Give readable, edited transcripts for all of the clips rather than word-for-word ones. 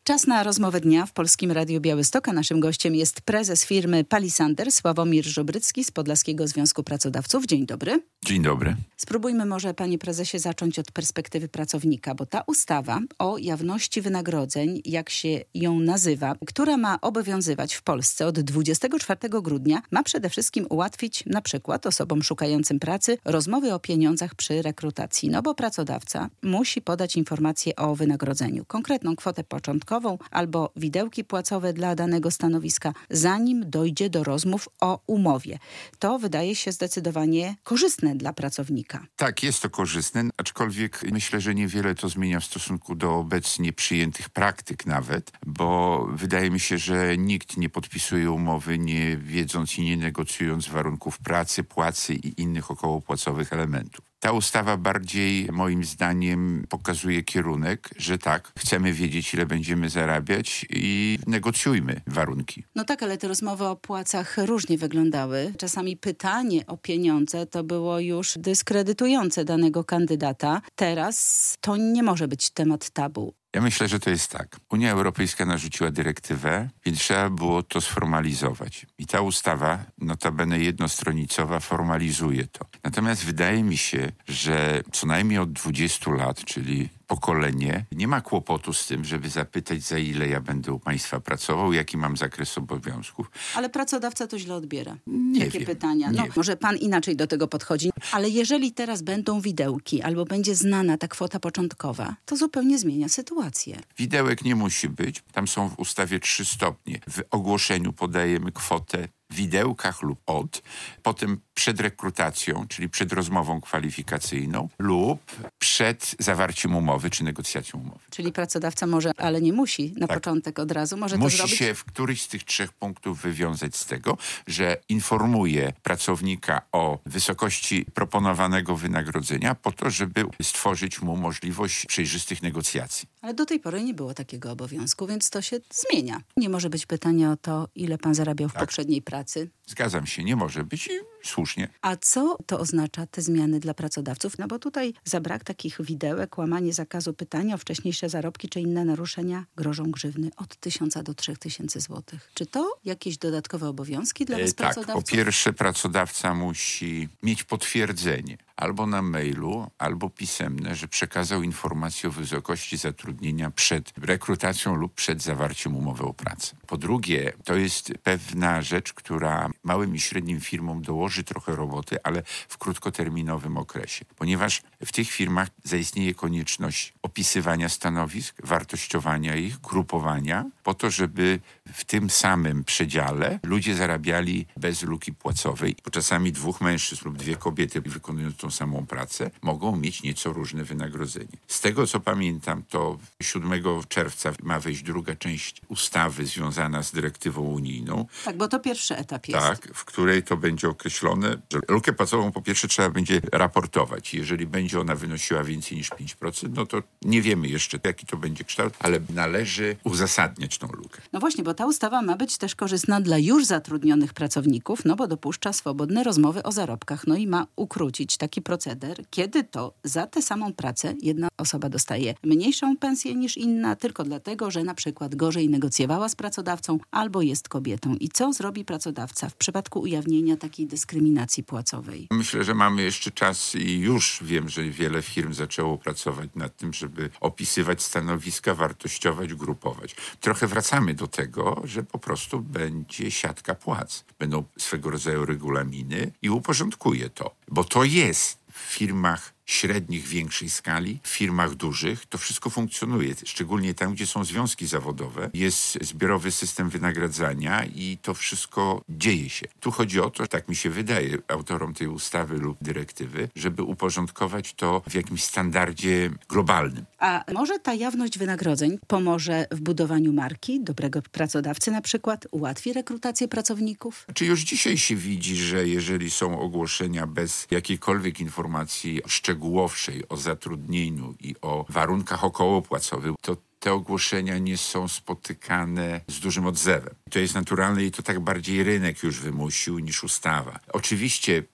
Czas na rozmowę dnia w Polskim Radiu Białystok, a naszym gościem jest prezes firmy Palisander Sławomir Żubrycki z Podlaskiego Związku Pracodawców. Dzień dobry. Dzień dobry. Spróbujmy może, panie prezesie, zacząć od perspektywy pracownika, bo ta ustawa o jawności wynagrodzeń, jak się ją nazywa, która ma obowiązywać w Polsce od 24 grudnia, ma przede wszystkim ułatwić na przykład osobom szukającym pracy rozmowy o pieniądzach przy rekrutacji, no bo pracodawca musi podać informację o wynagrodzeniu, konkretną kwotę początkową albo widełki płacowe dla danego stanowiska, zanim dojdzie do rozmów o umowie. To wydaje się zdecydowanie korzystne dla pracownika. Tak, jest to korzystne, aczkolwiek myślę, że niewiele to zmienia w stosunku do obecnie przyjętych praktyk nawet, bo wydaje mi się, że nikt nie podpisuje umowy nie wiedząc i nie negocjując warunków pracy, płacy i innych okołopłacowych elementów. Ta ustawa bardziej, moim zdaniem, pokazuje kierunek, że tak, chcemy wiedzieć, ile będziemy zarabiać i negocjujmy warunki. No tak, ale te rozmowy o płacach różnie wyglądały. Czasami pytanie o pieniądze to było już dyskredytujące danego kandydata. Teraz to nie może być temat tabu. Ja myślę, że to jest tak. Unia Europejska narzuciła dyrektywę, więc trzeba było to sformalizować. I ta ustawa, notabene jednostronicowa, formalizuje to. Natomiast wydaje mi się, że co najmniej od 20 lat, czyli pokolenie, nie ma kłopotu z tym, żeby zapytać, za ile ja będę u państwa pracował, jaki mam zakres obowiązków. Ale pracodawca to źle odbiera. Nie Takie wiem, pytania. nie No, wiem. może pan inaczej do tego podchodzi. Ale jeżeli teraz będą widełki albo będzie znana ta kwota początkowa, to zupełnie zmienia sytuację. Widełek nie musi być. Tam są w ustawie 3 stopnie. W ogłoszeniu podajemy kwotę w widełkach lub potem przed rekrutacją, czyli przed rozmową kwalifikacyjną lub przed zawarciem umowy czy negocjacją umowy. Czyli pracodawca może, ale nie musi na Tak. początek od razu, może to Musi zrobić. się w któryś z tych 3 punktów wywiązać z tego, że informuje pracownika o wysokości proponowanego wynagrodzenia po to, żeby stworzyć mu możliwość przejrzystych negocjacji. Ale do tej pory nie było takiego obowiązku, więc to się zmienia. Nie może być pytania o to, ile pan zarabiał w poprzedniej pracy. Zgadzam się, nie może być i słusznie. A co to oznacza, te zmiany dla pracodawców? No bo tutaj za brak takich widełek, łamanie zakazu pytania o wcześniejsze zarobki czy inne naruszenia grożą grzywny od 1000 do 3000 złotych. Czy to jakieś dodatkowe obowiązki dla was Tak, pracodawców? po pierwsze pracodawca musi mieć potwierdzenie albo na mailu, albo pisemne, że przekazał informację o wysokości zatrudnienia przed rekrutacją lub przed zawarciem umowy o pracę. Po drugie, to jest pewna rzecz, która małym i średnim firmom dołoży trochę roboty, ale w krótkoterminowym okresie. Ponieważ w tych firmach zaistnieje konieczność opisywania stanowisk, wartościowania ich, grupowania, po to, żeby w tym samym przedziale ludzie zarabiali bez luki płacowej. Bo czasami 2 mężczyzn lub 2 kobiety wykonując tą samą pracę mogą mieć nieco różne wynagrodzenie. Z tego, co pamiętam, to 7 czerwca ma wejść druga część ustawy związana z dyrektywą unijną. Tak, bo to pierwszy etap jest. Tak, w której to będzie określone, że lukę płacową po pierwsze trzeba będzie raportować. Jeżeli będzie ona wynosiła więcej niż 5%, no to nie wiemy jeszcze, jaki to będzie kształt, ale należy uzasadniać tą lukę. No właśnie, bo ta ustawa ma być też korzystna dla już zatrudnionych pracowników, no bo dopuszcza swobodne rozmowy o zarobkach, no i ma ukrócić taki proceder, kiedy to za tę samą pracę jedna osoba dostaje mniejszą pensję niż inna, tylko dlatego, że na przykład gorzej negocjowała z pracodawcą albo jest kobietą. I co zrobi pracodawca w przypadku ujawnienia takiej dyskryminacji płacowej? Myślę, że mamy jeszcze czas i już wiem, że wiele firm zaczęło pracować nad tym, żeby opisywać stanowiska, wartościować, grupować. Trochę wracamy do tego, że po prostu będzie siatka płac. Będą swego rodzaju regulaminy i uporządkuje to. Bo to jest w firmach średnich, większej skali, w firmach dużych, to wszystko funkcjonuje. Szczególnie tam, gdzie są związki zawodowe, jest zbiorowy system wynagradzania i to wszystko dzieje się. Tu chodzi o to, tak mi się wydaje, autorom tej ustawy lub dyrektywy, żeby uporządkować to w jakimś standardzie globalnym. A może ta jawność wynagrodzeń pomoże w budowaniu marki, dobrego pracodawcy na przykład, ułatwi rekrutację pracowników? Czy już dzisiaj się widzi, że jeżeli są ogłoszenia bez jakiejkolwiek informacji szczegółowszej o zatrudnieniu i o warunkach okołopłacowych, to te ogłoszenia nie są spotykane z dużym odzewem. To jest naturalne i to tak bardziej rynek już wymusił niż ustawa. Oczywiście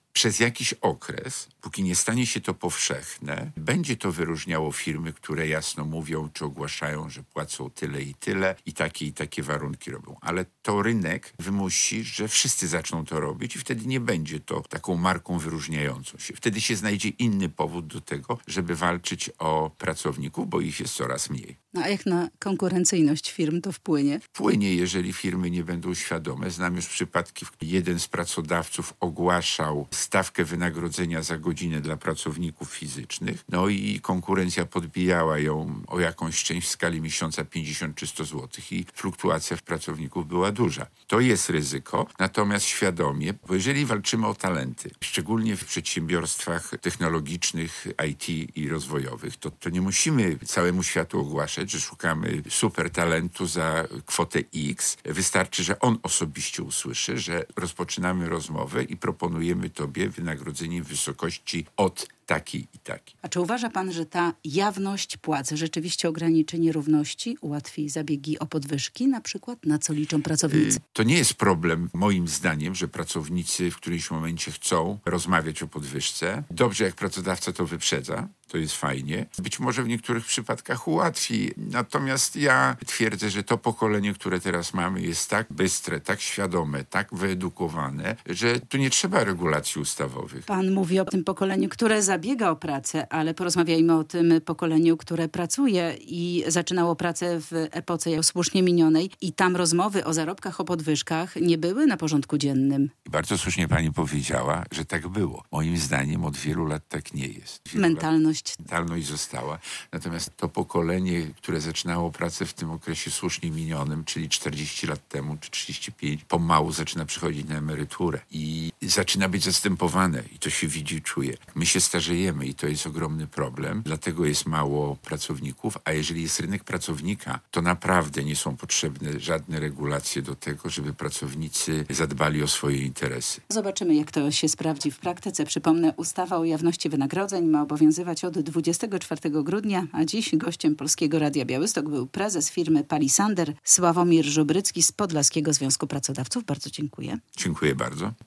przez jakiś okres, póki nie stanie się to powszechne, będzie to wyróżniało firmy, które jasno mówią, czy ogłaszają, że płacą tyle i takie warunki robią. Ale to rynek wymusi, że wszyscy zaczną to robić i wtedy nie będzie to taką marką wyróżniającą się. Wtedy się znajdzie inny powód do tego, żeby walczyć o pracowników, bo ich jest coraz mniej. No a jak na konkurencyjność firm to wpłynie? Wpłynie, jeżeli firmy nie będą świadome. Znam już przypadki, w których jeden z pracodawców ogłaszał stawkę wynagrodzenia za godzinę dla pracowników fizycznych, no i konkurencja podbijała ją o jakąś część w skali miesiąca 50 czy 100 zł i fluktuacja w pracowników była duża. To jest ryzyko, natomiast świadomie, bo jeżeli walczymy o talenty, szczególnie w przedsiębiorstwach technologicznych, IT i rozwojowych, to nie musimy całemu światu ogłaszać, że szukamy super talentu za kwotę X. Wystarczy, że on osobiście usłyszy, że rozpoczynamy rozmowę i proponujemy tobie wynagrodzenie w wysokości od takiej i takiej. A czy uważa pan, że ta jawność płac rzeczywiście ograniczy nierówności, ułatwi zabiegi o podwyżki, na przykład na co liczą pracownicy? To nie jest problem, moim zdaniem, że pracownicy w którymś momencie chcą rozmawiać o podwyżce. Dobrze, jak pracodawca to wyprzedza. To jest fajnie. Być może w niektórych przypadkach ułatwi. Natomiast ja twierdzę, że to pokolenie, które teraz mamy, jest tak bystre, tak świadome, tak wyedukowane, że tu nie trzeba regulacji ustawowych. Pan mówi o tym pokoleniu, które zabiega o pracę, ale porozmawiajmy o tym pokoleniu, które pracuje i zaczynało pracę w epoce słusznie minionej i tam rozmowy o zarobkach, o podwyżkach nie były na porządku dziennym. I bardzo słusznie pani powiedziała, że tak było. Moim zdaniem od wielu lat tak nie jest. Mentalność została. Natomiast to pokolenie, które zaczynało pracę w tym okresie słusznie minionym, czyli 40 lat temu, czy 35, pomału zaczyna przychodzić na emeryturę i zaczyna być zastępowane. I to się widzi i czuje. My się starzejemy i to jest ogromny problem. Dlatego jest mało pracowników, a jeżeli jest rynek pracownika, to naprawdę nie są potrzebne żadne regulacje do tego, żeby pracownicy zadbali o swoje interesy. Zobaczymy, jak to się sprawdzi w praktyce. Przypomnę, ustawa o jawności wynagrodzeń ma obowiązywać od 24 grudnia, a dziś gościem Polskiego Radia Białystok był prezes firmy Palisander Sławomir Żubrycki z Podlaskiego Związku Pracodawców. Bardzo dziękuję. Dziękuję bardzo.